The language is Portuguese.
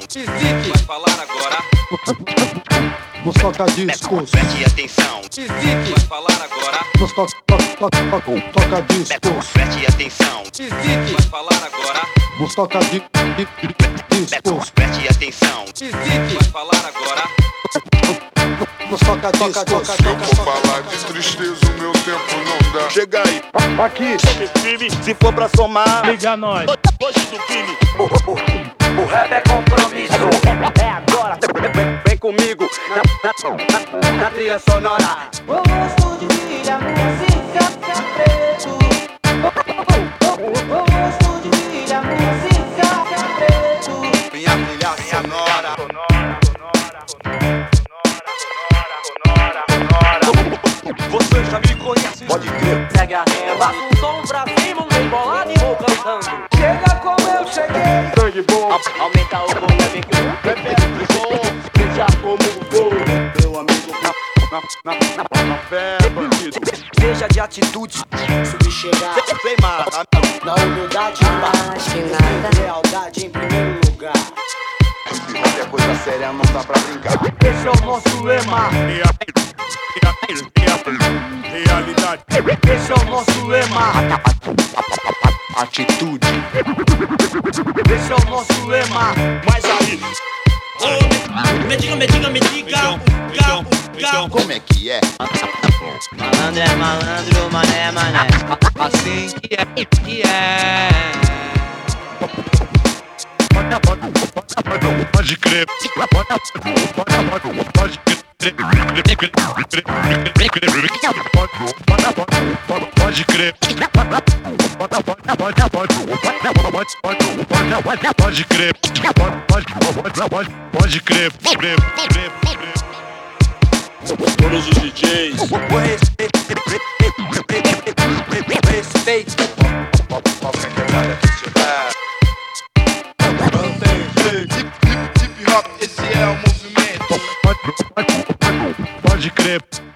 Vai falar agora. Nos toca discos. Preste atenção. Vai falar agora. Nos toca discos. Preste atenção. Vai falar agora. Nos toca discos. Preste atenção. Vai falar agora. Nos toca discos. Eu vou falar de tristeza, o meu tempo não dá. Chega aí. Aqui. Se for pra somar, Liga nós. hoje do crime. O rap é compromisso. É agora, vem comigo na trilha sonora. O rosto de milha, música preto. O rosto de milha, música preto. Minha trilha sonora. Você já me conhece, pode crer. Segue a rima, faço um som pra cima, um bem bolado e vou cantando. Chega como eu cheguei. Sangue bom. Aumenta o volume que o rap é bom. Veja como vou. Meu amigo, na fé, bandido. Seja de atitude, subir chegar. Vem mais, Na humildade, lealdade em primeiro lugar. qualquer coisa séria não dá pra brincar. Esse é o nosso lema. Realidade. Esse é o nosso lema. Atitude. Esse é o nosso lema. Mas aí, Me diga. como é que é? Malandro é malandro, mané é mané. Assim que é. Pode crer. Pode crer. Pode crer. Pode crer. Todos os DJs. Respeito. Hip hop, esse é o movimento. Pode crer.